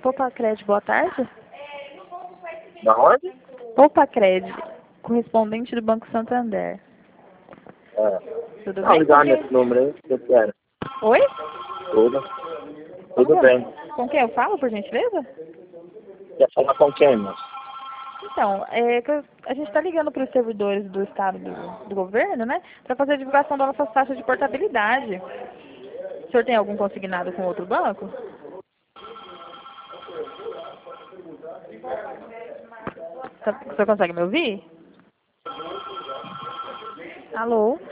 Popacred, boa tarde. Da onde? Popacred, correspondente do Banco Santander. Tudo Não, bem? ligar Com quem? nesse número aí, que eu quero. Oi? Tudo bem. Com quem eu falo, por gentileza? Quer falar com quem, moço? Então, a gente está ligando para os servidores do Estado do governo, né? Para fazer a divulgação das nossas taxas de portabilidade. O senhor tem algum consignado com outro banco? O senhor consegue me ouvir? Alô?